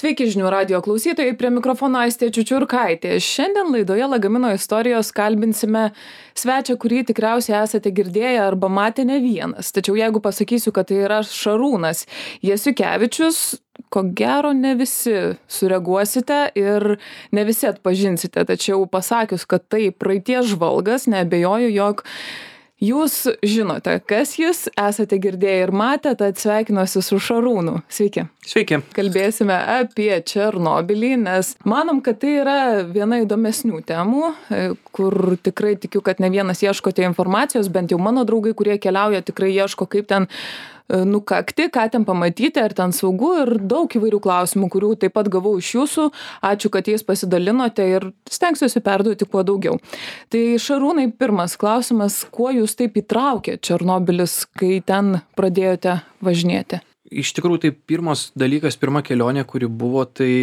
Sveiki žinių radijo klausytojai, prie mikrofono Aistė Čiučiurkaitė. Šiandien laidoje Lagamino istorijos kalbinsime svečią, kurį tikriausiai esate girdėję arba matę ne vienas. Tačiau jeigu pasakysiu, kad tai yra Šarūnas Jasiukevičius, ko gero ne visi sureaguosite ir ne visi atpažinsite. Tačiau pasakius, kad tai praeities žvalgas, neabejoju, jog jūs žinote, kas jis, esate girdėję ir matę, tad sveikinuosi su Šarūnu. Sveiki. Sveiki. Kalbėsime apie Černobylį, nes manom, kad tai yra viena įdomesnių temų, kur tikrai tikiu, kad ne vienas ieškote informacijos, bent jau mano draugai, kurie keliauja, tikrai ieško, kaip ten nukakti, ką ten pamatyti, ar ten saugu ir daug įvairių klausimų, kurių taip pat gavau iš jūsų. Ačiū, kad jais pasidalinote ir stengsiuosi perduoti kuo daugiau. Tai Šarūnai, pirmas klausimas, kuo jūs taip įtraukė Černobylis, kai ten pradėjote važinėti? Iš tikrųjų, tai pirmas dalykas, pirma kelionė, kuri buvo, tai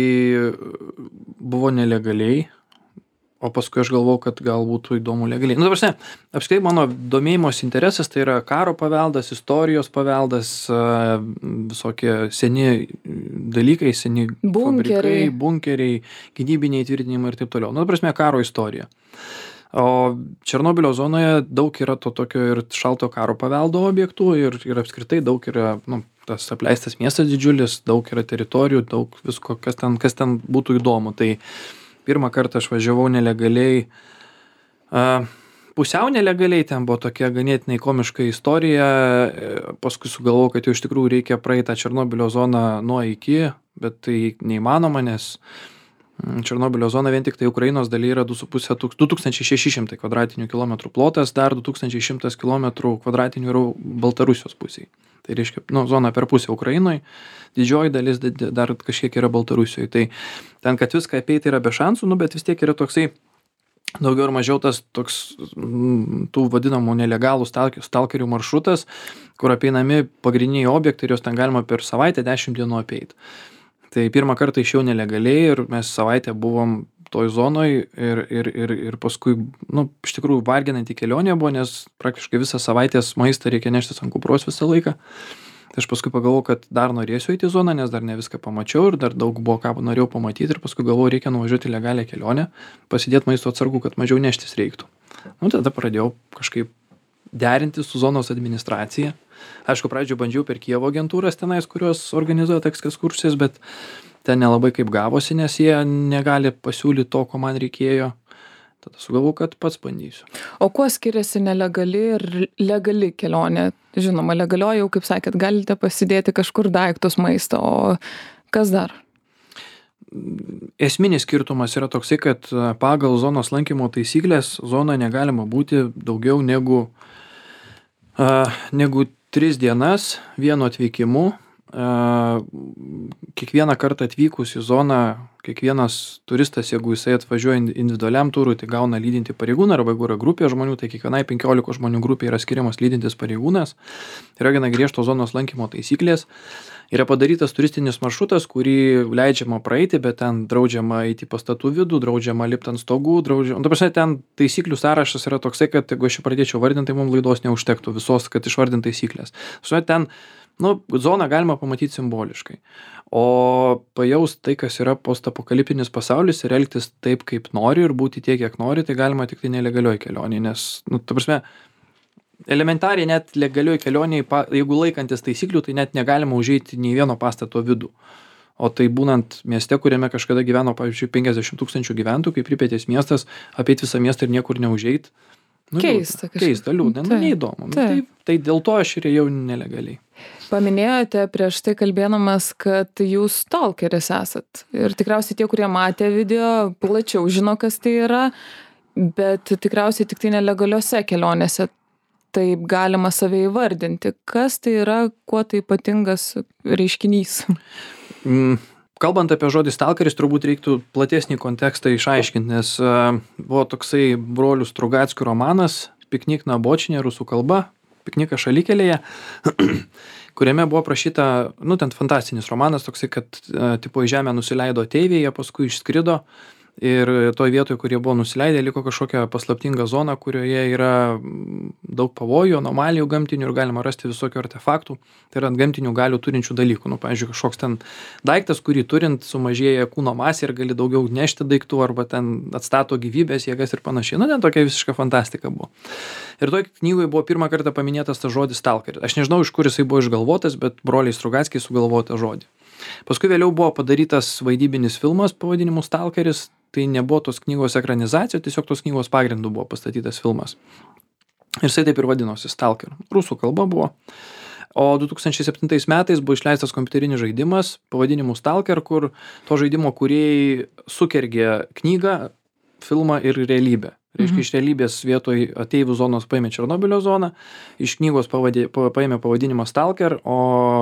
buvo nelegaliai. O paskui aš galvojau, kad gal būtų įdomu legaliai. Nu, dabar, apskritai mano domėjimos interesas tai yra karo paveldas, istorijos paveldas, visokie seni dalykai, seni fabrikai, bunkeriai, gynybiniai tvirtinimai ir taip toliau. Nu, dabar, karo istorija. O Černobylio zonoje daug yra to tokio ir šalto karo paveldo objektų ir apskritai daug yra, tas apleistas miestas didžiulis, daug yra teritorijų, daug visko, kas ten būtų įdomu. Tai pirmą kartą aš važiavau nelegaliai, pusiau nelegaliai, ten buvo tokia ganėtinai komiška istorija, paskui sugalvojau, kad jau iš tikrųjų reikia praeitą Černobylio zoną nuo iki, bet tai neįmanoma, nes Černobylio zona vien tik tai Ukrainos dalyje yra 2600 kvadratinių kilometrų plotas, dar 2100 kilometrų kvadratinių yra Baltarusijos pusėje. Tai reiškia, zona per pusę Ukrainoje, didžioji dalis dar kažkiek yra Baltarusijoje. Tai ten, kad viską apeiti yra be šansų, bet vis tiek yra toksai daugiau ir mažiau tas toks tų vadinamų nelegalų stalkerių maršrutas, kur apeinami pagrindiniai objektai ir jos ten galima per savaitę 10 dienų apeiti. Tai pirmą kartą išėjau nelegaliai ir mes savaitę buvom toj zonoj ir paskui, iš tikrųjų varginanti kelionė buvo, nes praktiškai visą savaitės maistą reikia neštis ant kupros visą laiką. Tai aš paskui pagalvojau, kad dar norėsiu eiti į zoną, nes dar ne viską pamačiau ir dar daug buvo ką norėjau pamatyti ir paskui galvojau, reikia nuvažiuoti legalią kelionę, pasidėti maisto atsargų, kad mažiau neštis reiktų. Tada pradėjau kažkaip derinti su zonos administracija. Aišku, pradžioje bandžiau per Kijevo agentūras tenais, kurios organizuoja ekskursijas, bet ten nelabai kaip gavosi, nes jie negali pasiūlyti to, ko man reikėjo. Tada sugalvojau, kad pats bandysiu. O kuo skiriasi nelegali ir legali kelionė? Žinoma, legalioje jau, kaip sakėt, galite pasidėti kažkur daiktus maisto, o kas dar? Esminis skirtumas yra toksai, kad pagal zonos lankymo taisyklės zonoje negalima būti daugiau negu 3 dienas vienu atvykimu. Kiekvieną kartą atvykus į zoną, kiekvienas turistas, jeigu jisai atvažiuoja individualiam turui, tai gauna lydinti pareigūną, arba jeigu yra grupė žmonių, tai kiekvienai 15 žmonių grupė yra skiriamas lydintis pareigūnas. Yra gana griežtos zonos lankymo taisyklės. Yra padarytas turistinis maršrutas, kurį leidžiama praeiti, bet ten draudžiama eiti į pastatų vidų, draudžiama lipti ant stogų, ten taisyklių sąrašas yra toksai, kad jeigu aš jį pradėčiau vardinti, tai mums laidos neužtektų visos, kad išvardinti taisyklės. Ten zoną galima pamatyti simboliškai. O pajaust tai, kas yra postapokaliptinis pasaulis ir elgtis taip, kaip nori ir būti tiek, kiek nori, tai galima tik tai nelegalioj kelionėje, nes, elementariai net legalioj kelionėje, jeigu laikantis taisyklių, tai net negalima užeiti nei vieno pastato vidų. O tai būnant mieste, kuriame kažkada gyveno, pavyzdžiui, 50 000 gyventojų, kaip Pripetės miestas, apeiti visą miestą ir niekur neužeiti. Keista, liūdna, neįdomu. Tai dėl to aš ir ėjau nelegaliai. Paminėjote prieš tai kalbėdamas, kad jūs stalkeris esat. Ir tikriausiai tie, kurie matė video, plačiau žino, kas tai yra, bet tikriausiai tik tai nelegaliuose kelionėse taip galima save įvardinti. Kas tai yra, kuo tai ypatingas reiškinys? Kalbant apie žodį stalkeris, turbūt reiktų platesnį kontekstą išaiškinti, nes buvo toksai brolių Strugatskių romanas Piknik na bočinė rusų kalba, Piknikas šalikelėje, kuriame buvo prašyta, ten fantastinis romanas toksai, kad tipo į žemę nusileido ateiviai, jie paskui išskrido ir toj vietoj, kur jie buvo nusileidę, liko kažkokia paslaptinga zona, kurioje yra daug pavojų, anomalijų gamtinių ir galima rasti visokių artefaktų, tai yra gamtinių galių turinčių dalykų. Nu, pavyzdžiui, kažkoks ten daiktas, kurį turint sumažėja kūno masė ir gali daugiau nešti daiktų, arba ten atstato gyvybės jėgas ir panašiai. Nu, ten tokia visiška fantastika buvo. Ir toj knygoje buvo pirmą kartą paminėtas tas žodis stalkeris. Aš nežinau, iš kur jisai buvo išgalvotas, bet broliai Strugackiai sugalvojo tą žodį. Paskui vėliau buvo padarytas vaidybinis filmas pavadinimu Stalkeris. Tai nebuvo tos knygos ekranizacija, tiesiog tos knygos pagrindu buvo pastatytas filmas. Ir jisai taip ir vadinosi Stalker. Rusų kalba buvo. O 2007 metais buvo išleistas kompiuterinis žaidimas pavadinimu Stalker, kur to žaidimo kūrėjai sukergė knygą, filmą ir realybę. Reiškia, iš realybės vietoj ateivių zonos paėmė Černobylio zoną, iš knygos paėmė pavadinimą Stalker, o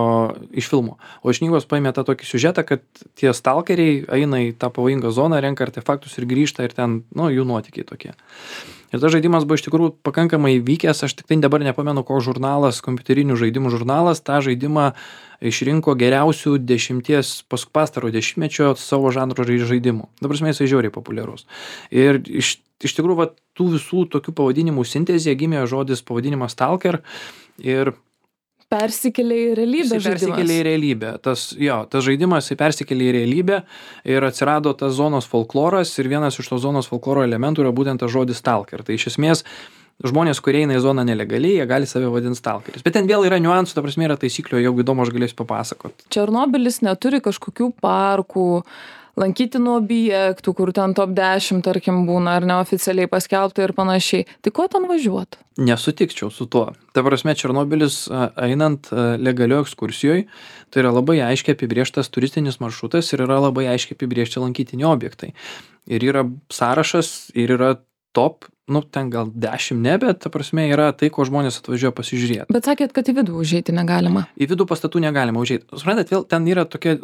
iš filmo. O iš knygos paėmė tą tokį siužetą, kad tie stalkeriai eina į tą pavojingą zoną, renka artefaktus ir grįžta ir ten, nu, jų nuotykiai tokie. Ir tas žaidimas buvo iš tikrųjų pakankamai vykęs, aš tik tai dabar nepamenu, koks žurnalas, kompiuterinių žaidimų žurnalas, tą žaidimą išrinko geriausių 10 pastaro dešimtmečio savo žanro žaidimų. Dabar jisai žiauriai populiarus. Ir iš tikrųjų, va, tų visų tokių pavadinimų sintezėje gimė žodis pavadinimas Stalker ir persikėlė į realybę žaidimas. Persikėlė į realybę. Tas žaidimas persikėlė į realybę ir atsirado tas zonos folkloras ir vienas iš tos zonos folkloro elementų yra būtent tas žodis Stalker. Tai iš esmės žmonės, kurie eina į zoną nelegaliai, jie gali save vadinti stalkeris. Bet ten vėl yra niuansų, ta prasme yra taisyklių, jeigu įdomu, aš galėsiu papasakoti. Černobylis neturi kažkokių parkų, lankytinų objektų, kur ten top 10, tarkim, būna ar neoficialiai paskelbta ir panašiai. Tai ko ten važiuot? Nesutikčiau su tuo. Ta prasme, Černobylis einant legalio ekskursijoje, tai yra labai aiškiai apibrėžtas turistinis maršrutas ir yra labai aiškiai apibrėžti lankytiniai objektai. Ir yra sąrašas ir yra top, nu, ten gal 10 ne, bet ta prasme yra tai, ko žmonės atvažiuoja pasižiūrėti. Bet sakėt, kad į vidų užeiti negalima. Į vidų pastatų negalima užeiti. Suprantat, vėl ten yra tokia,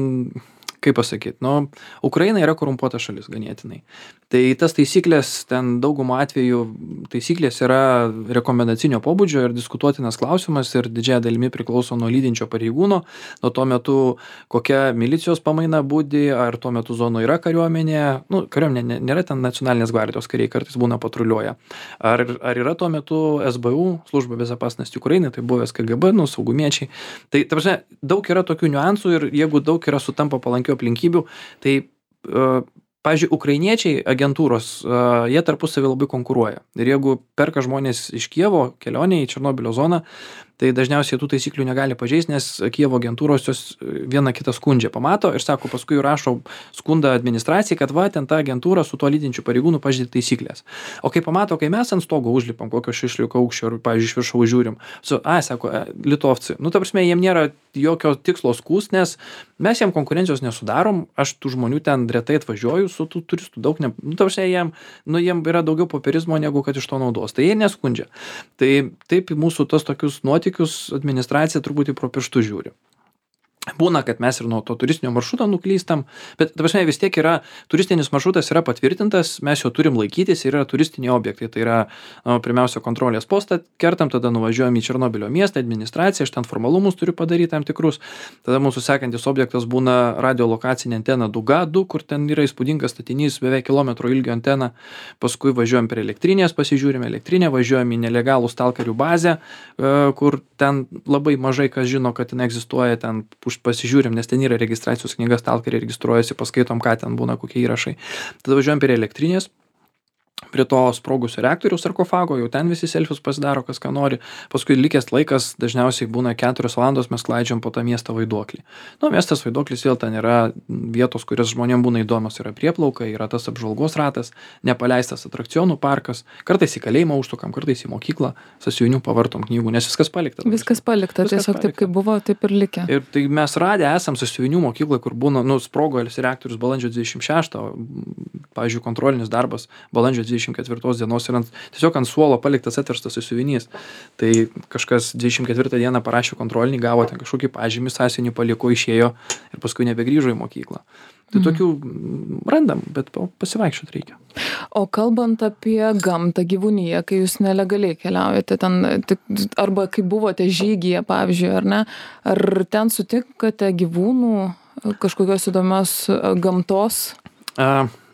kaip pasakyti, nu, Ukraina yra korumpuota šalis ganėtinai. Tai tas taisyklės, ten daugumo atveju taisyklės yra rekomendacinio pobūdžio ir diskutuotinas klausimas ir didžiąja dalimi priklauso nuo lydinčio pareigūno, nuo tuo metu kokia milicijos pamaina būdi, ar tuo metu zonoje yra kariuomenė, nu, kariuomenė nėra ten nacionalinės gvardijos kariai, kartais būna patruliuoja. Ar yra tuo metu SBU, služba bezopasnosti Ukrainai, tai buvęs KGB, nu, saugumiečiai. Tai, ta prasme, daug yra tokių niuansų ir jeigu daug yra sutampa palankių aplinkybių, tai pavyzdžiui, ukrainiečiai agentūros, jie tarpusavį labai konkuruoja. Ir jeigu perka žmonės iš Kijevo kelionę į Černobylio zoną, tai dažniausiai tų taisyklių negali pažeisti, nes Kijevo agentūros jos vieną kitą skundžia pamato ir sako, paskui rašo skundą administracijai, kad va, ten ta agentūra su tuo lydinčiu pareigūnu pažeidė taisyklės. O kai pamato, kai mes ant stogo užlipam kokio šešliuko aukščio ir, pavyzdžiui, iš viršaus žiūrim, sako, litovci, nu, ta prasme, jiem nėra jokio tikslo skųst, nes mes jiem konkurencijos nesudarom, aš tų žmonių ten retai atvažiuoju, su tų turistų daug, nu, ta prasme, jiem yra daugiau popierizmo, negu kad iš to naudos, tai jie neskundžia. Tai taip mūsų tos tokius nuotykius administracija truputį pro pirštus žiūri. Būna, kad mes ir nuo to turistinio maršruto nuklystam, bet, ta prasme, vis tiek yra, turistinis maršrutas yra patvirtintas, mes jo turim laikytis ir yra turistiniai objektai. Tai yra, pirmiausia, kontrolės postą kertam, tada nuvažiuojam į Černobylio miestą, administraciją, aš ten formalumus turiu padaryti tam tikrus. Tada mūsų sekantis objektas būna radiolokacinė antena Duga 2, kur ten yra įspūdingas statinys, beveik kilometro ilgio antena. Paskui važiuojam prie elektrinės, pasižiūrime elektrinę, važiuojam į nelegalų stalkerių bazę, kur ten labai mažai kas žino, kad ten egzistuoja, ten pasižiūrim, nes ten yra registracijos knyga, stalkeriai registruojasi, paskaitom, ką ten būna, kokie įrašai. Tada važiuojam prie elektrinės, prie to sprogusio reaktoriaus sarkofago, jau ten visi selfius pasidaro, kas ką nori. Paskui likęs laikas dažniausiai būna 4 valandos, mes klaidžiam po tą miestą Vaiduoklį. Nu, miestas Vaiduoklis vėl ten yra vietos, kurios žmonėm būna įdomios, yra prieplauka, yra tas apžvalgos ratas, nepaleistas atrakcionų parkas, kartais į kalėjimą užtukam, kartais į mokyklą, sąsiuvinių pavartom knygų, nes viskas palikta. Viskas palikta, tiesiog taip kaip buvo, taip ir likę. Ir tai mes radę esam sąsiuvinių mokyklą, kur būna, nu, sprogo reaktorius balandžio 26, pavyzdžiui, kontrolinis darbas balandžio 24 dienos ir tiesiog ant suolo paliktas atverstas sąsiuvinys. Tai kažkas 24 dieną parašė kontrolinį, gavo ten kažkokį pažymį, sąsiuvinį paliko, išėjo ir paskui nebegrįžo į mokyklą. Tai tokių randam, bet pasivaikščiot reikia. O kalbant apie gamtą, gyvūniją, kai jūs nelegaliai keliaujate ten, arba kai buvote žygyje, pavyzdžiui, ar ne, ar ten sutinkate gyvūnų, kažkokios įdomios gamtos?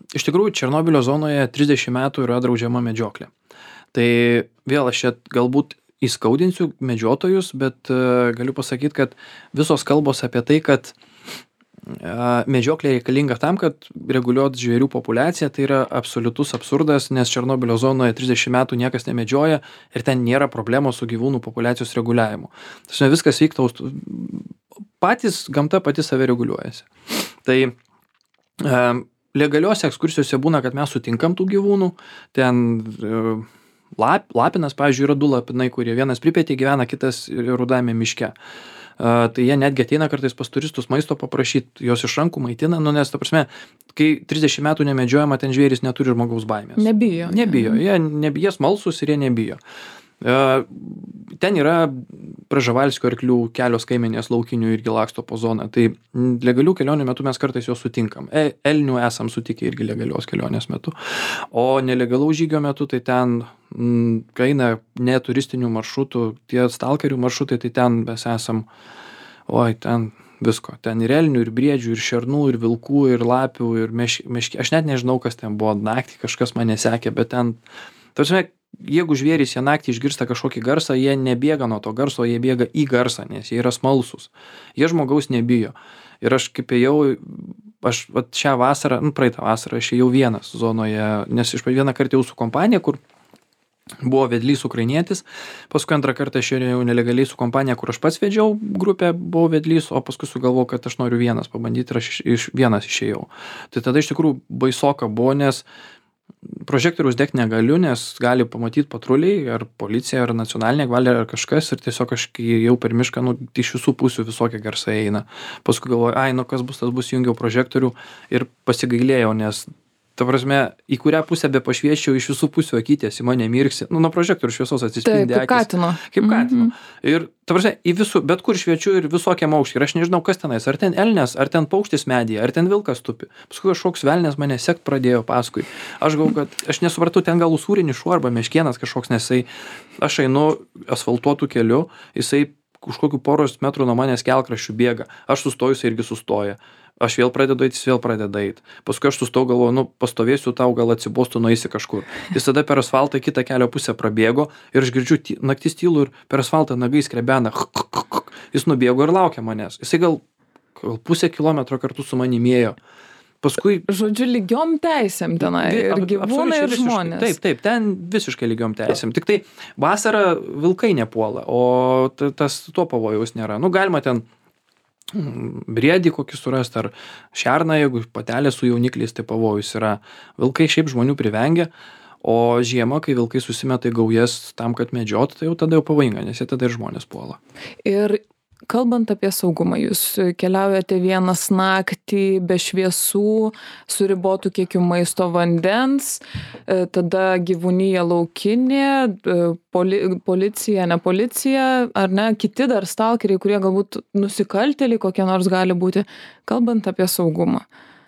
Iš tikrųjų, Černobylio zonoje 30 metų yra draudžiama medžioklė. Tai vėl aš čia galbūt įskaudinsiu medžiotojus, bet galiu pasakyti, kad visos kalbos apie tai, kad medžioklė reikalinga tam, kad reguliuot žvėrių populiaciją, tai yra absoliutus absurdas, nes Černobylio zonoje 30 metų niekas nemedžioja ir ten nėra problemos su gyvūnų populiacijos reguliavimu. Tačiau viskas vyksta, patys gamta pati save reguliuojasi. Tai legaliuose ekskursijose būna, kad mes sutinkam tų gyvūnų, ten lapinas, pavyzdžiui, yra 2 lapinai, kurie vienas Pripetėje gyvena, kitas Rudame miške. Tai jie netgi ateina kartais pas turistus maisto paprašyti, jos iš rankų maitina, nes, ta prasme, kai 30 metų nemedžiojama, ten žvėris neturi žmogaus baimės. Nebijo. Jie smalsūs ir jie nebijo. Ten yra Pražavalskio arklių kelios kaimenės laukinių irgi laksto po zoną. Tai legalių kelionių metu mes kartais juos sutinkam. Elnių esam sutikę irgi legalios kelionės metu. O nelegalaus žygio metu, tai ten, kai eina neturistinių maršrutų, tie stalkerių maršrutai, tai ten mes esam, ten visko. Ten ir elnių, ir briedžių, ir šernų, ir vilkų, ir lapių, ir meškė. Aš net nežinau, kas ten buvo. Naktį kažkas mane sekė, bet ten, tarsi, jeigu žvėrys jie naktį išgirsta kažkokį garsą, jie nebėga nuo to garso, jie bėga į garsą, nes jie yra smalsūs. Jie žmogaus nebijo. Ir aš kaip ėjau, šią vasarą, praeitą vasarą, aš ėjau vienas zonoje, nes iš vieną kartą jau su kompanija, kur buvo vedlys ukrainietis, paskui antrą kartą aš ėjau nelegaliai su kompanija, kur aš pats vedžiau grupę, buvau vedlys, o paskui sugalvojau, kad aš noriu vienas pabandyti ir aš vienas išėjau. Tai tada iš tikrųjų baisoka buvo, nes prožektoriaus degti negaliu, nes gali pamatyti patruliai, ar policija, ar nacionalinė gvardija, ar kažkas, ir tiesiog aš jau per mišką, iš visų pusių visokie garsai eina. Paskui galvoju, kas bus, tas bus, jungiau prožektorių ir pasigailėjau, nes, ta prasme, į kurią pusę be pašviesčiau, iš visų pusių akytės į mane mirksi, nuo prožektorių šviesos atsispindi akys. Kaip katino. Ir, ta prasme, į visų, bet kur šviečiu ir visokiam aukštį. Ir aš nežinau, kas tenais, ar ten elnias, ar ten paukštis medyje, ar ten vilkas tupi. Paskui kažkoks velnias mane sekt pradėjo paskui. Aš galvoju, kad aš nesupratau, ten gal usūrinis šuo arba meškėnas kažkoks, nes aš einu asfaltuotų keliu, jisai už kokių poros metrų nuo manęs kelkraščių bėga. Aš sustoju, jisai irgi sustoja. Aš vėl pradedu eiti, jis vėl pradeda eiti. Paskui aš sustau, galvoju, pastovėsiu, tau gal atsibostų, nueisi kažkur. Jis tada per asfaltą kitą kelio pusę prabėgo ir aš girdžiu naktis tylu ir per asfaltą nagai skrebena. Jis nubėgo ir laukia manęs. Jisai gal pusę kilometro kartu su manimi ėjo. Paskui... Žodžiu, lygiom teisėm tenai ir gyvūnai ir žmonės. Taip, ten visiškai lygiom teisėm. Tik tai vasarą vilkai nepuola, o tuo pavojaus nėra. Galima ten briedį kokį surasti, ar šerną, jeigu patelė su jaunikliais, tai pavojus yra. Vilkai šiaip žmonių privengia, o žiemą, kai vilkai susimeta į gaujas tam, kad medžiotų, tai jau tada jau pavojinga, nes jie tada ir žmonės puola. Ir kalbant apie saugumą, jūs keliaujate vienas naktį be šviesų, su ribotu kiekiu maisto, vandens, tada gyvūnija laukinė, policija, ne policija, ar ne, kiti dar stalkeriai, kurie galbūt nusikaltėliai kokie nors gali būti, kalbant apie saugumą.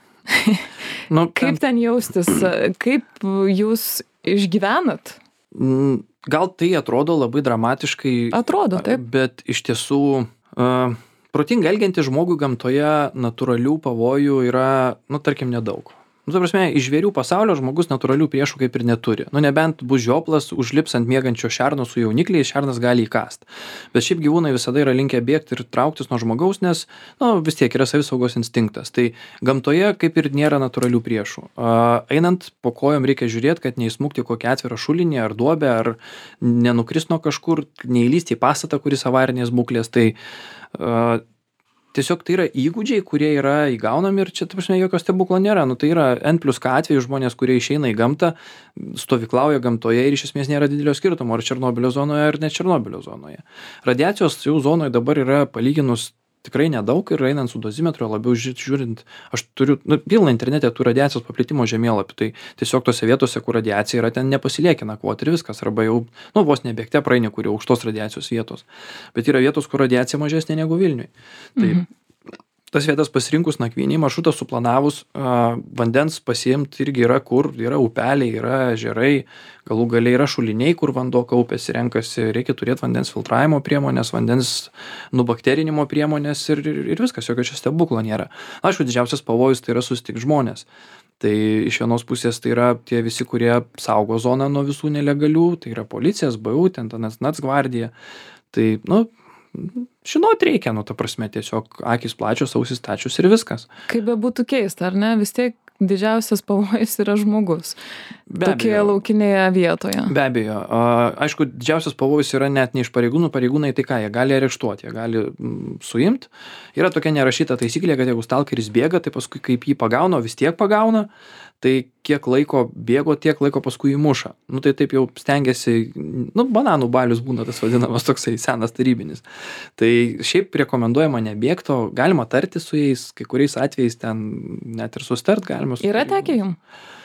Kaip ten jaustis, kaip jūs išgyvenat? Gal tai atrodo labai dramatiškai. Atrodo, taip. Bet iš tiesų protingai elgiantis žmogui gamtoje natūralių pavojų yra, tarkim, nedaug. Ta prasme, iš žvėrių pasaulio žmogus natūralių priešų kaip ir neturi. Nebent bus žioplas, užlips ant miegančio šerno su jaunikliais, šernas gali įkast. Bet šiaip gyvūnai visada yra linkę bėgti ir trauktis nuo žmogaus, nes vis tiek yra savisaugos instinktas. Tai gamtoje kaip ir nėra natūralių priešų. Einant po kojom reikia žiūrėti, kad neįsmukti kokią atvirą šulinį ar duobę, ar nenukrist nuo kažkur, neįlysti į pastatą, kuris avarinės būklės. Tai tiesiog tai yra įgūdžiai, kurie yra įgaunami ir čia, ta prasme, jokio stebuklo nėra. Tai yra N+K atveju žmonės, kurie išeina į gamtą, stovyklauja gamtoje ir iš esmės nėra didelio skirtumo, ar Černobylio zonoje, ar ne Černobylio zonoje. Radiacijos jau zonoje dabar yra palyginus tikrai nedaug ir einant su dozimetru, labiau žiūrint, aš turiu pilną internete tų radiacijos paplitimo žemėlapį, tai tiesiog tose vietose, kur radiacija yra, ten nepasilieki nakvoti ir viskas, arba jau, vos nebėgte praeini, kur jau aukštos radiacijos vietos, bet yra vietos, kur radiacija mažesnė negu Vilniui. Tai tas vietas pasirinkus nakvynį, maršrutą suplanavus, vandens pasiimti irgi yra kur, yra upeliai, yra ežerai, galų galiai yra šuliniai, kur vanduo kaupėsi, renkasi, reikia turėti vandens filtravimo priemonės, vandens nubakterinimo priemonės ir viskas, jokio čia stebuklo nėra. Aišku, didžiausias pavojus tai yra susitikti žmonės. Tai iš vienos pusės tai yra tie visi, kurie saugo zoną nuo visų nelegalių, tai yra policija, SBU, ten Nacgvardija. Tai, žinot reikia, ta prasme, tiesiog akys plačios, ausis stačios ir viskas. Kaip bebūtų keista, ar ne? Vis tiek didžiausias pavojus yra žmogus. Tokioje laukinėje vietoje. Be abejo. Aišku, didžiausias pavojus yra net ne iš pareigūnų. Pareigūnai tai ką, jie gali areštuoti, jie gali suimti. Yra tokia nerašyta taisyklė, kad jeigu stalkeris bėga, tai paskui kaip jį pagauna, vis tiek pagauna, tai kiek laiko bėgo, tiek laiko paskui įmuša. Tai taip jau stengiasi, bananų balius būna tas vadinamas toksai senas tarybinis. Tai šiaip rekomenduojama nebėgti, galima tarti su jais, kai kuriais atvejais ten net ir sustart galima. Yra tekę jums?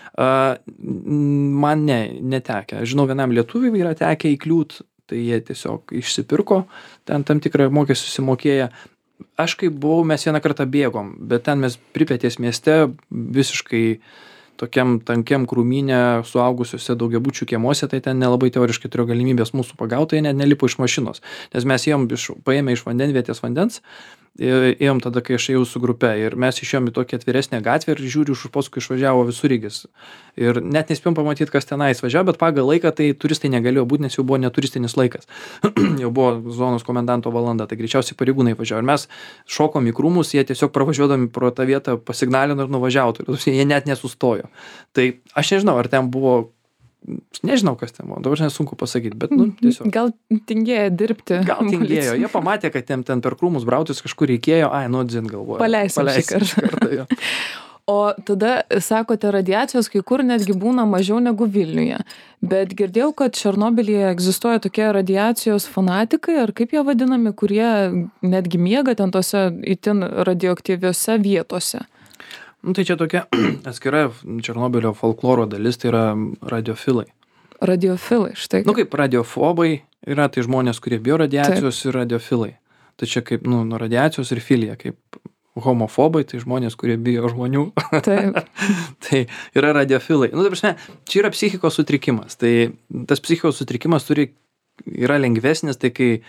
Man netekę. Žinau, vienam lietuviui yra tekę įkliūt, tai jie tiesiog išsipirko, ten tam tikrą mokestį susimokėję. Aš kaip buvau, mes vieną kartą bėgom, bet ten mes Pripetės mieste visiškai tokiam tankiam krūmynė suaugusiuose daugiabučių kiemuose, tai ten nelabai teoriškai turėjo galimybės mūsų pagauti, jie net nelipo iš mašinos, nes mes ėjom paėmę iš vandenvietės vandens, ėjom tada, kai aš ėjau su grupe ir mes išėjom į tokią atviresnę gatvę ir žiūriu, už paskui išvažiavo visureigis. Ir net nespėjom pamatyti, kas tenais važiavo, bet pagal laiką tai turistai negalėjo būti, nes jau buvo neturistinis laikas. Jau buvo zonos komendanto valanda, tai greičiausiai pareigūnai važiavo. Ir mes šokom į krūmus, jie tiesiog pravažiuodami pro tą vietą pasignalino ir nuvažiavo. Jie net nesustojo. Tai aš nežinau, ar ten buvo, nežinau, kas ten buvo, dabar nesunku pasakyti, bet tiesiog. Gal tingėjo dirbti. Gal tingėjo, jie pamatė, kad ten per krūmus brautis kažkur reikėjo, dzin galvoja. Paleisim šį kartą. O tada, sakote, radiacijos kai kur netgi būna mažiau negu Vilniuje. Bet girdėjau, kad Černobylyje egzistuoja tokie radiacijos fanatikai, ar kaip jie vadinami, kurie netgi miega ten tose itin radioaktyviose vietose. Tai čia tokia atskira Černobylio folkloro dalis, tai yra radiofilai. Radiofilai, štai. Kaip radiofobai yra, tai žmonės, kurie bijo radiacijos. Taip. Ir radiofilai. Tai čia kaip, nuo radiacijos ir filija, kaip homofobai, tai žmonės, kurie bijo žmonių. Taip. Tai yra radiofilai. Tai prasme, čia yra psichikos sutrikimas. Tai tas psichikos sutrikimas yra lengvesnis, tai kai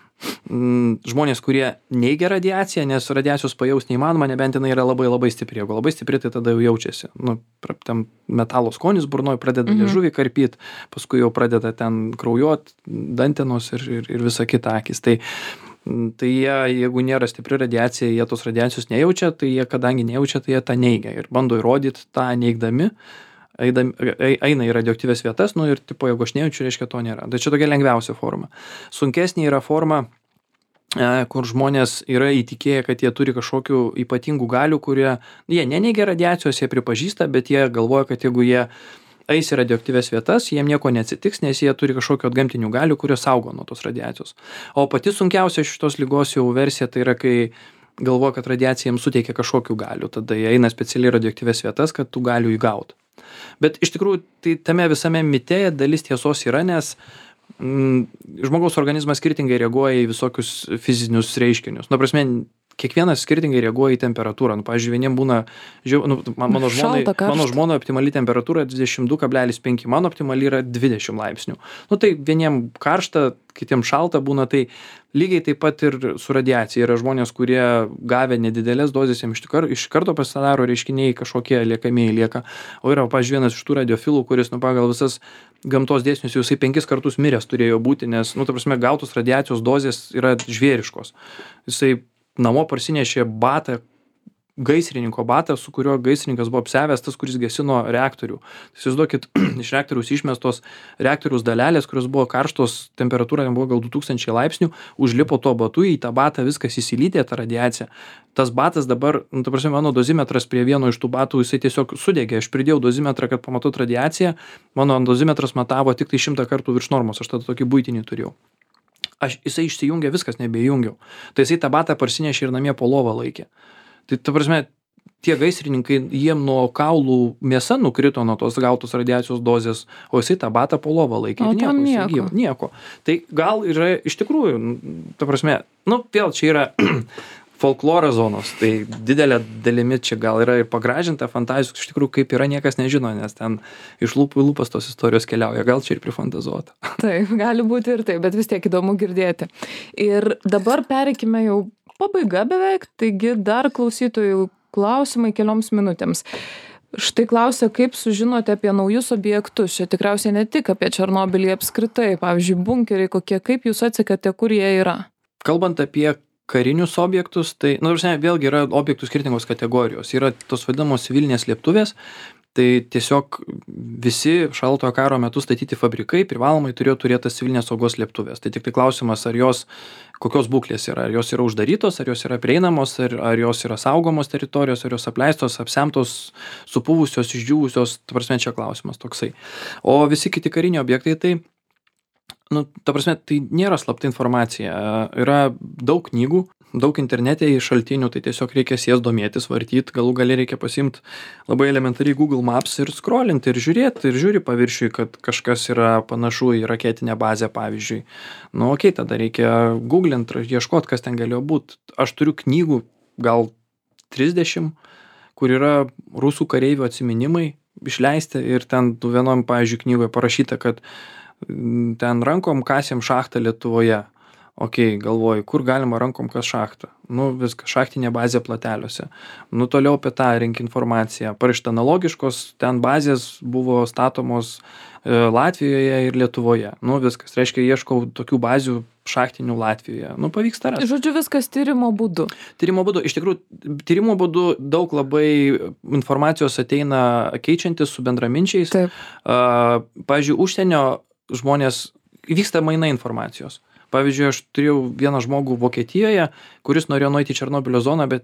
žmonės, kurie neigia radiaciją, nes radiacijos pajaus neįmanoma, nebent jinai yra labai labai stipri. Jeigu labai stipri, tai tada jau jaučiasi. Tam metalo skonis burnoj pradeda liežuvį karpyt, paskui jau pradeda ten kraujuot, dantenos ir visa kita akis. Tai jie, jeigu nėra stipri radiacija, jie tos radiacijos nejaučia, tai jie, kadangi nejaučia, tai jie tą neigia ir bando įrodyti tą neigdami. Eina į radioaktyvias vietas, ir jeigu aš nejaučiu, reiškia to nėra. Tai čia tokia lengviausia forma. Sunkesnė yra forma, kur žmonės yra įtikėję, kad jie turi kažkokių ypatingų galių, kurie, jie neneigia radiacijos, jie pripažįsta, bet jie galvoja, kad jeigu jie eis į radioaktyvias vietas, jiem nieko neatsitiks, nes jie turi kažkokių atgamtinių galių, kurios saugo nuo tos radiacijos. O pati sunkiausia šitos ligos jau versija, tai yra, kai galvoja, kad radiacija jiems suteikia kažkokių galių, tada jie eina specialiai radioaktyvias vietas, kad tų galių įgautų. Bet iš tikrųjų, tai tame visame mite dalis tiesos yra, nes žmogaus organizmas skirtingai reaguoja į visokius fizinius reiškinius. Prasme, kiekvienas skirtingai reaguoja į temperatūrą. Pavyzdžiui, vieniem būna, mano žmonai optimali temperatūra 22,5, mano optimali yra 20 laipsnių. Tai vieniem karšta, kitiem šalta būna, tai lygiai taip pat ir su radiacija. Yra žmonės, kurie gavę nedidelės dozės, jiems iš karto pasidaro reiškiniai kažkokie liekamieji lieka. O yra, pavyzdžiui, vienas iš tų radiofilų, kuris pagal visas gamtos dėsnius jau 5 kartus miręs turėjo būti, nes, ta prasme, gautos radiacijos dozės yra žvėriškos. Jisai namo parsinešė batą, gaisrininko batą, su kuriuo gaisrininkas buvo apsevęs, tas, kuris gesino reaktorių. Įsivaizduokit, iš reaktoriaus išmestos reaktoriaus dalelės, kurios buvo karštos, temperatūra buvo gal 2000 laipsnių, užlipo tuo batu, į tą batą viskas įsilydė, ta radiacija. Tas batas dabar, ta prasme, mano dozimetras prie vieno iš tų batų, jisai tiesiog sudegė. Aš pridėjau dozimetrą, kad pamatot radiaciją, mano dozimetras matavo tik tai 100 kartų virš normos, aš tada tokį buitinį turėjau. Jisai išsijungė, viskas nebejungiau. Tai jisai tą batą parsinešė ir namie po lovą laikė. Tai, ta prasme, tie gaisrininkai, jiem nuo kaulų mėsa nukrito nuo tos gautos radiacijos dozės, o jisai tą batą po lovą laikė. Nieko. Tai gal yra iš tikrųjų, ta prasme, vėl čia yra folkloro zonos, tai didelė dalimi čia gal yra ir pagražinta fantazijos, iš tikrųjų kaip yra niekas nežino, nes ten iš lūpų į lūpas tos istorijos keliauja, gal čia ir prifantazuota. Taip, gali būti ir taip, bet vis tiek įdomu girdėti. Ir dabar pereikime jau pabaiga beveik, taigi dar klausytojų klausimai kelioms minutėms. Štai klausia, kaip sužinote apie naujus objektus. Čia tikriausiai ne tik apie Černobylį apskritai. Pavyzdžiui, bunkeriai kokie, kaip jūs atsekate, kur jie yra? Kalbant apie karinius objektus, tai, vėlgi yra objektų skirtingos kategorijos. Yra tos vadinamos civilinės slėptuvės, tai tiesiog visi šaltojo karo metu statyti fabrikai privalomai turėjo turėti tas civilinės saugos slėptuvės. Tai tik tai klausimas, ar jos kokios būklės yra, ar jos yra uždarytos, ar jos yra prieinamos, ar jos yra saugomos teritorijos, ar jos apleistos, apsemtos, supuvusios, išdžiūvusios, ta prasme, čia klausimas toksai. O visi kiti kariniai objektai, tai tai nėra slapta informacija. Yra daug knygų, daug internete šaltinių, tai tiesiog reikia jas domėtis, vartyti, galų gale reikia pasiimti labai elementariai Google Maps ir scrollinti ir žiūrėti, ir žiūri paviršiui, kad kažkas yra panašu į raketinę bazę, pavyzdžiui. Tada reikia googlinti, ieškoti, kas ten galėjo būti. Aš turiu knygų, gal 30, kur yra rusų kareivių atsiminimai išleisti ir ten vienom, pavyzdžiui, knygoje parašyta, kad ten rankom kasėm šachtą Lietuvoje. Galvoju, kur galima rankom kas šachtą? Viskas, šachtinė bazė Plateliuose. Toliau apie tą rink informaciją. Parašyta analogiškos, ten bazės buvo statomos Latvijoje ir Lietuvoje. Viskas, reiškia, ieškau tokių bazių šachtinių Latvijoje. Pavyksta rasti. Žodžiu, viskas tyrimo būdu. Tyrimo būdu. Iš tikrųjų, tyrimo būdu daug labai informacijos ateina keičiantis su bendraminčiais. Pavyzdžiui, užsienio žmonės, vyksta mainai informacijos. Pavyzdžiui, aš turėjau vieną žmogų Vokietijoje, kuris norėjo nueiti į Černobylio zoną, bet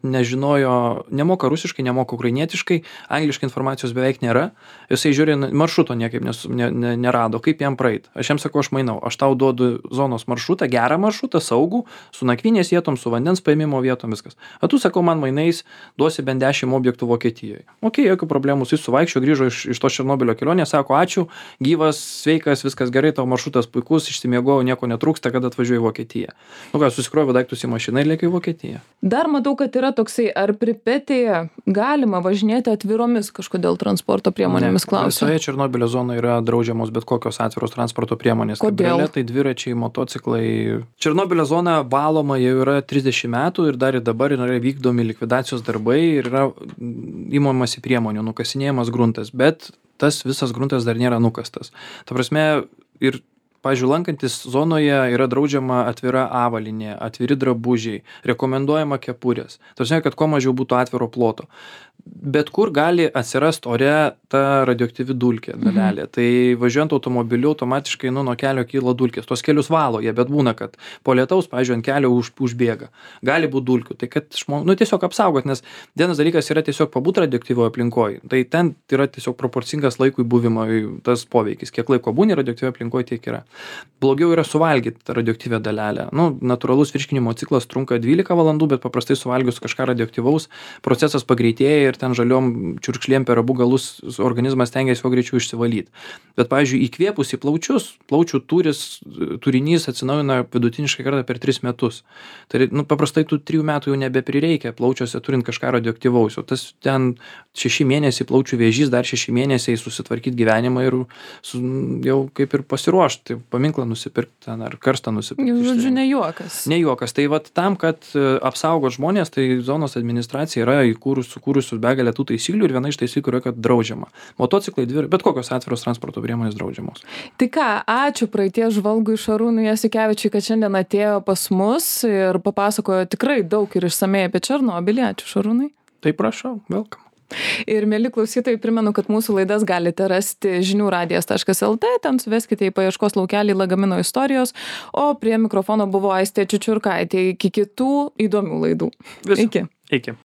nemoka rusiškai, nemoka ukrainietiškai, angliškai informacijos beveik nėra. Jisai žiūri, maršruto niekaip nerado, kaip jam praeit. Aš jam sakau, aš mainau, aš tau duodu zonos maršrutą, gerą maršrutą, saugų, su nakvynės vietom, su vandens paėmimo vietom, viskas. O tu, sakau, man mainais duosi bent 10 objektų Vokietijoje. Jokių problemų, jis suvaikščio, grįžo iš to Černobylio kelionės, sako, ačiū, gyvas, sveikas, viskas gerai, tavo maršrutas puikus, išsimiegojau, nieko netrūksta, kada atvažiuoju į Vokietiją. Susikroviau daiktus į mašiną ir lėkiau į Vokietiją. Dar matau, kad yra toksai, ar Pripetėje galima važinėti atviromis kažkodėl transporto priemonėmis, klausia? Visoje Černobylio zonoje yra draudžiamos bet kokios atviros transporto priemonės. Kodėl? Kabrioletai, dviračiai, motociklai. Černobylio zona valoma jau yra 30 metų ir dar ir dabar yra vykdomi likvidacijos darbai ir yra įmamasi priemonių, nukasinėjamas gruntas, bet tas visas gruntas dar nėra nukastas. Ta prasme, ir pavyzdžiui, lankantis zonoje yra draudžiama atvira avalynė, atviri drabužiai, rekomenduojama kepurės. Tarsi, kad kuo mažiau būtų atviro ploto. Bet kur gali atsirasti ore ta radioaktyvi dulkė dalelė. Tai važiuojant automobiliu automatiškai nuo kelio kyla dulkės. Tos kelius valo jie, bet būna, kad po lietaus, pavyzdžiui, ant kelio užbėga. Gali būti dulkių. Tai kad tiesiog apsaugot, nes vienas dalykas yra tiesiog pabūt radioaktyvioje aplinkoje. Tai ten yra tiesiog proporcingas laikui buvimo tas poveikis. Kiek laiko būni radioaktyvioje aplinkoje, tiek yra. Blogiau yra suvalgyti tą radioaktyvią dalelę. Natūralus virškinimo ciklas trunka 12 valandų, bet paprastai suvalgius kažką radioaktyvaus, procesas pagreitėja ir ten žaliom čiurkšlėm per abu galus organizmas stengiasi kuo greičiau išsivalyti. Bet, pavyzdžiui, įkvėpus į plaučius, plaučių turinys atsinaujina vidutiniškai kartą per 3 metus. Tai paprastai tų 3 metų jau nebeprireikia plaučiuose turint kažką radioaktyvaus. O tas ten 6 mėnesiai plaučių vėžys, dar 6 mėnesiai susitvarkyti gyvenimą ir jau kaip ir pasiruošti, paminklą nusipirkti ten ar karstą nusipirkti. Žodžiu, ne juokas. Ne juokas. Tai tam, kad apsaugot žmonės, tai zonos administracija yra sukūrusius begalę tų taisyklių ir viena iš taisyklių yra, kad draudžiama. Motociklai, bet kokios atviros transporto priemonės draudžiamos. Tai ką, ačiū praeities žvalgui Šarūnui Jasikevičiui, kad šiandien atėjo pas mus ir papasakojo tikrai daug ir išsamei apie Černobylį. Ačiū, Šarūnai. Tai prašau, welcome. Ir mieli klausytojai, primenu, kad mūsų laidas galite rasti žiniųradijas.lt, ten suveskite į paieškos laukelį Lagamino istorijos, o prie mikrofono buvo Aistė Čiučiurkaitė. Iki kitų įdomių laidų. Iki.